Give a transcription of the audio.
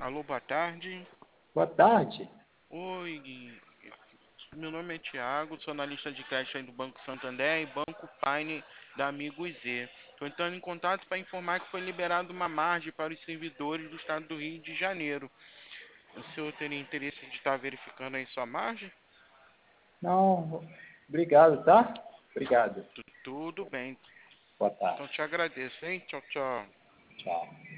Alô, boa tarde. Boa tarde. Oi, meu nome é Thiago, sou analista de crédito aí do Banco Santander e Banco Prime da Amigo Z. Estou entrando em contato para informar que foi liberada uma margem para os servidores do estado do Rio de Janeiro. O senhor teria interesse de estar verificando aí sua margem? Não, obrigado, tá? Obrigado. Tudo bem. Boa Então tarde. te agradeço, hein? Tchau, tchau. Tchau.